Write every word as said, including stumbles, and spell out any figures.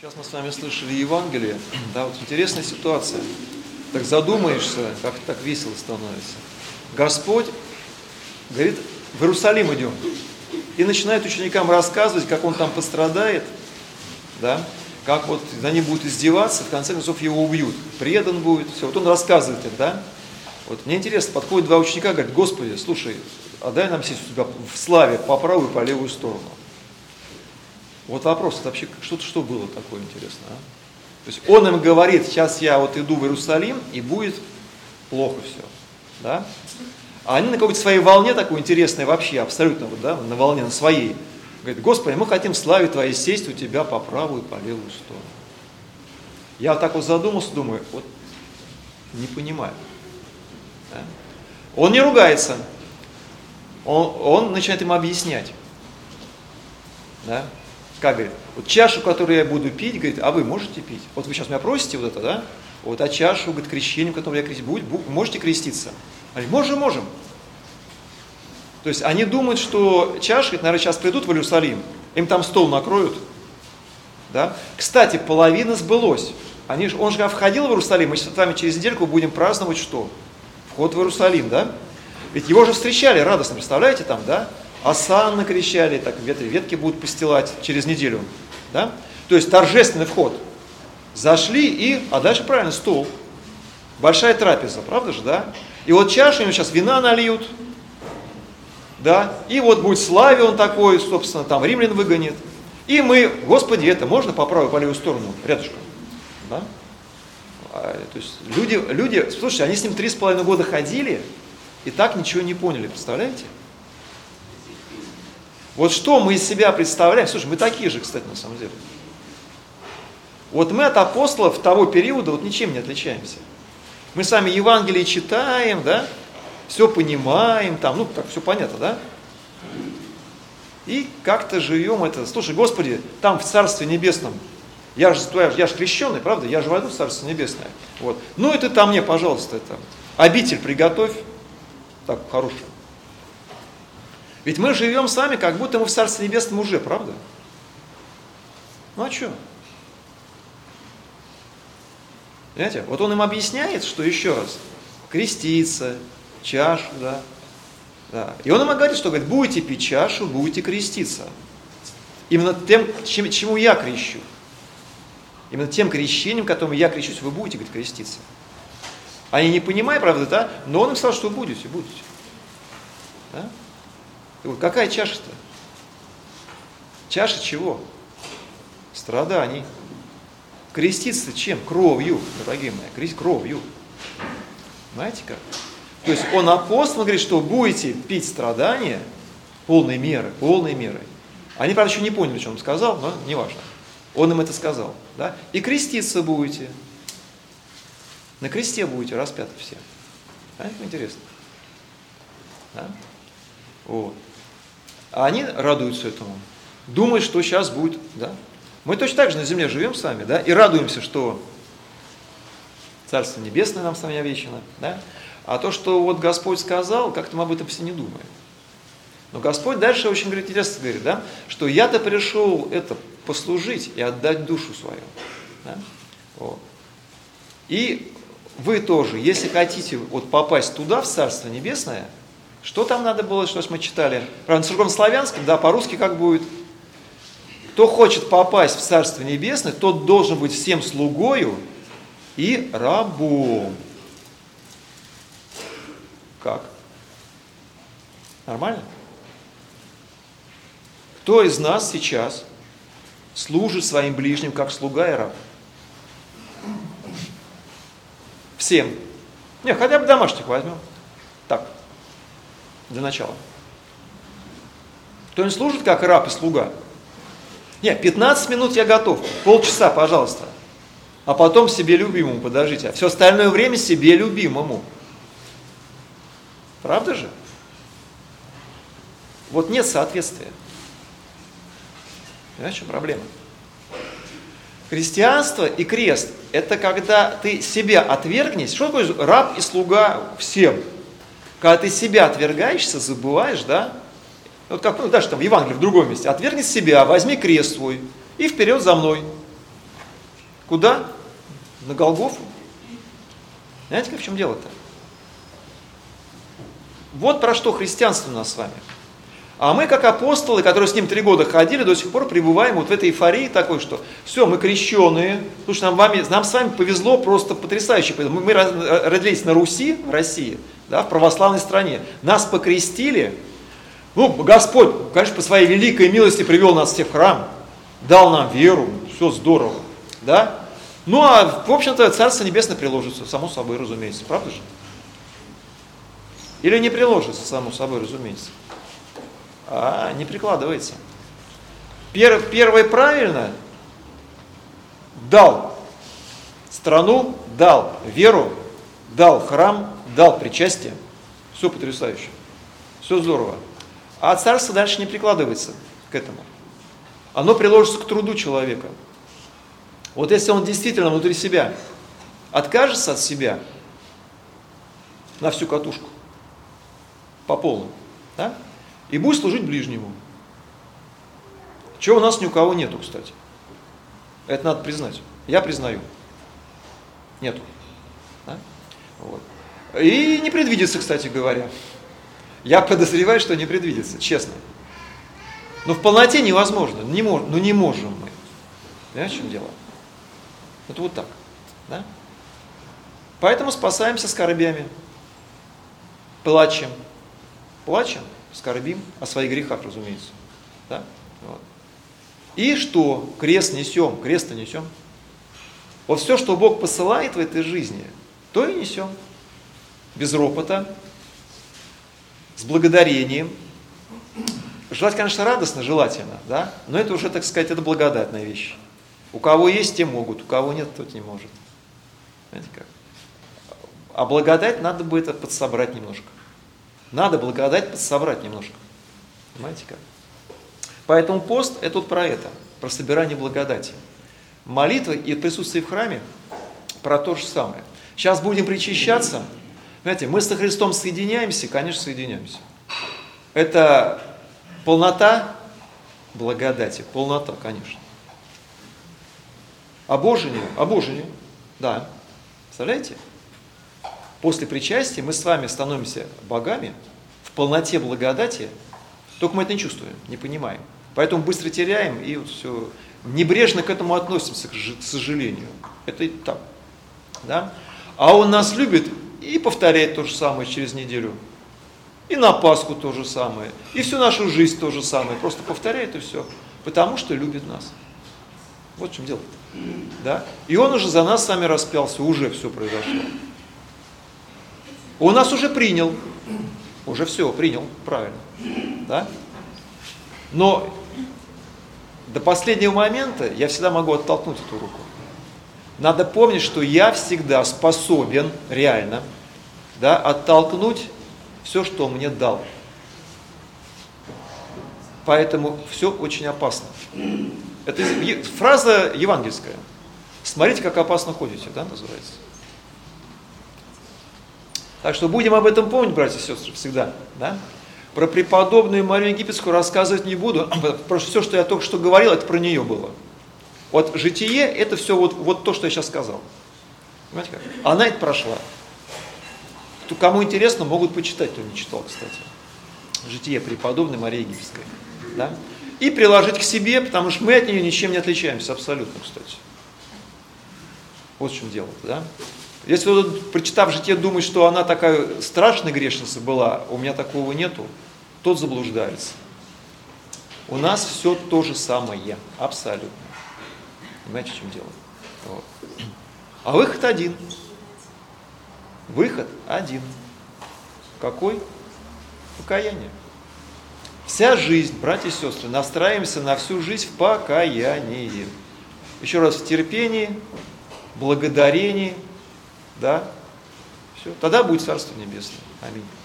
Сейчас мы с вами слышали Евангелие, да, вот интересная ситуация. Так задумаешься, как так весело становится. Господь говорит, в Иерусалим идем. И начинает ученикам рассказывать, как он там пострадает, да, как вот они будут издеваться, в конце концов его убьют. Предан будет, все. Вот он рассказывает это, да. Вот мне интересно, подходят два ученика, говорят, Господи, слушай, отдай нам сесть у тебя в славе по правую и по левую сторону. Вот вопрос, это вообще что-то, что было такое интересное, а? То есть он им говорит, сейчас я вот иду в Иерусалим, и будет плохо все, да? А они на какой-то своей волне такой интересной вообще, абсолютно, вот, да, на волне, на своей. Говорит, Господи, мы хотим в славе Твоей сесть у Тебя по правую и по левую сторону. Я вот так вот задумался, думаю, вот не понимаю. Да? Он не ругается, он, он начинает им объяснять. Да? Как говорит, вот чашу, которую я буду пить, говорит, а вы можете пить? Вот вы сейчас меня просите вот это, да? Вот, а чашу, говорит, крещением, которую я крестить, будет, можете креститься? Они, можем, можем. То есть они думают, что чаши, наверное, сейчас придут в Иерусалим, им там стол накроют. Да? Кстати, половина сбылось. Они, он же входил в Иерусалим, мы с вами через недельку будем праздновать что? Вход в Иерусалим, да? Ведь его же встречали радостно, представляете, там, да? Осанны кричали, так ветки, ветки будут постилать через неделю. Да? То есть торжественный вход. Зашли и, а дальше правильно, стол. Большая трапеза, правда же, да? И вот чашу им сейчас вина нальют. Да? И вот будет славе он такой, собственно, там римлян выгонит. И мы, Господи, это можно по правую, по левую сторону, рядышком. Да? А, то есть люди, люди, слушайте, они с ним три с половиной года ходили и так ничего не поняли, представляете? Вот что мы из себя представляем? Слушай, мы такие же, кстати, на самом деле. Вот мы от апостолов того периода вот ничем не отличаемся. Мы сами Евангелие читаем, да, все понимаем, там, ну, так, все понятно, да? И как-то живем это. Слушай, Господи, там в Царстве Небесном, я же, я же крещеный, правда? Я же войду в Царство Небесное. Вот. Ну, и ты там мне, пожалуйста, это, обитель приготовь, так, хорошую. Ведь мы живем сами, как будто мы в Царстве Небесном уже, правда? Ну а что? Понимаете? Вот он им объясняет, что еще раз, креститься, чашу, да, да. И он им говорит, что говорит, будете пить чашу, будете креститься. Именно тем, чем, чему я крещу. Именно тем крещением, которым я крещусь, вы будете, говорит, креститься. Они не понимают, правда, да? Но он им сказал, что вы будете, будете. Да? Вот какая чаша-то? Чаша чего? Страданий. Креститься чем? Кровью, дорогие мои, креститься кровью. Знаете как? То есть он апостол говорит, что будете пить страдания полной меры, полной мерой. Они, правда, еще не поняли, что он сказал, но не важно. Он им это сказал. Да? И креститься будете. На кресте будете распяты все. Знаете, как интересно? Да? Вот. А они радуются этому. Думают, что сейчас будет, да. Мы точно так же на земле живем с вами, да, и радуемся, что Царство Небесное нам с вами обещано, да. А то, что вот Господь сказал, как-то мы об этом все не думаем. Но Господь дальше очень говорит, интересно говорит, да, что я-то пришел это послужить и отдать душу свою. Да? Вот. И вы тоже, если хотите вот попасть туда, в Царство Небесное, что там надо было, что мы читали? Правда, на церковнославянском, да, по-русски как будет? Кто хочет попасть в Царство Небесное, тот должен быть всем слугою и рабом. Как? Нормально? Кто из нас сейчас служит своим ближним как слуга и раб? Всем. Не, хотя бы домашних возьмем. Так. Для начала. Кто не служит как раб и слуга? Нет, пятнадцать минут я готов, полчаса, пожалуйста. А потом себе любимому, подождите. А все остальное время себе любимому. Правда же? Вот нет соответствия. Понимаешь, в чем проблема? Христианство и крест – это когда ты себя отвергнешь. Что такое раб и слуга всем? Когда ты себя отвергаешься, забываешь, да? Вот как, ну, даже там в Евангелии в другом месте. Отвергни себя, возьми крест свой и вперед за мной. Куда? На Голгофу. Знаете, как в чем дело-то? Вот про что христианство у нас с вами. А мы, как апостолы, которые с ним три года ходили, до сих пор пребываем вот в этой эйфории такой, что все, мы крещеные. Слушай, нам, вами, нам с вами повезло просто потрясающе. Мы, мы родились на Руси, в России, да, в православной стране. Нас покрестили. Ну, Господь, конечно, по своей великой милости привел нас всех в храм, дал нам веру, все здорово, да? Ну, а, в общем-то, Царство Небесное приложится, само собой, разумеется, правда же? Или не приложится, само собой, разумеется? А, не прикладывается. Пер, первое правильно, дал страну, дал веру, дал храм, дал причастие, все потрясающе, все здорово. А царство дальше не прикладывается к этому. Оно приложится к труду человека. Вот если он действительно внутри себя откажется от себя на всю катушку, по полной, да, и будет служить ближнему. Чего у нас ни у кого нету, кстати. Это надо признать. Я признаю. Нету. Да? Вот. И не предвидится, кстати говоря. Я подозреваю, что не предвидится, честно. Но в полноте невозможно. Не мож, ну не можем мы. Понимаешь, в чем дело? Это вот так. Да? Поэтому спасаемся скорбями. Плачем. Плачем, скорбим о своих грехах, разумеется. Да? Вот. И что? Крест несем. Крест-то несем. Вот все, что Бог посылает в этой жизни, то и несем. Без ропота. С благодарением. Желать, конечно, радостно, желательно, да? Но это уже, так сказать, это благодатная вещь. У кого есть, те могут, у кого нет, тот не может. Знаете как? А благодать надо бы это подсобрать немножко. Надо благодать подсобрать немножко. Понимаете как? Поэтому пост – это вот про это, про собирание благодати. Молитва и присутствие в храме про то же самое. Сейчас будем причащаться. Понимаете, мы со Христом соединяемся, конечно, соединяемся. Это полнота благодати, полнота, конечно. Обожение, обожение, да. Представляете? После причастия мы с вами становимся богами в полноте благодати, только мы это не чувствуем, не понимаем. Поэтому быстро теряем и вот все, небрежно к этому относимся, к сожалению. Это и так. Да? А Он нас любит и повторяет то же самое через неделю. И на Пасху то же самое. И всю нашу жизнь то же самое. Просто повторяет и все. Потому что любит нас. Вот в чем дело. Да? И Он уже за нас с вами распялся. Уже все произошло. Он нас уже принял. Уже все, принял. Правильно. Да? Но до последнего момента я всегда могу оттолкнуть эту руку. Надо помнить, что я всегда способен реально, да, оттолкнуть все, что Он мне дал. Поэтому все очень опасно. Это фраза евангельская. Смотрите, как опасно ходите, да, называется. Так что будем об этом помнить, братья и сестры, всегда. Да? Про преподобную Марию Египетскую рассказывать не буду, потому что все, что я только что говорил, это про нее было. Вот житие, это все вот, вот то, что я сейчас сказал. Понимаете как? Она это прошла. Кто, кому интересно, могут почитать, кто не читал, кстати. Житие преподобной Марии Египетской. Да? И приложить к себе, потому что мы от нее ничем не отличаемся, абсолютно, кстати. Вот в чем дело. Да? Если вы, прочитав житие, думает, что она такая страшная грешница была, у меня такого нету, тот заблуждается. У нас все то же самое, абсолютно. Понимаете, в чем дело? Вот. А выход один. Выход один. Какой? Покаяние. Вся жизнь, братья и сестры, настраиваемся на всю жизнь в покаянии. Еще раз, в терпении, благодарении, да, все. Тогда будет Царство Небесное. Аминь.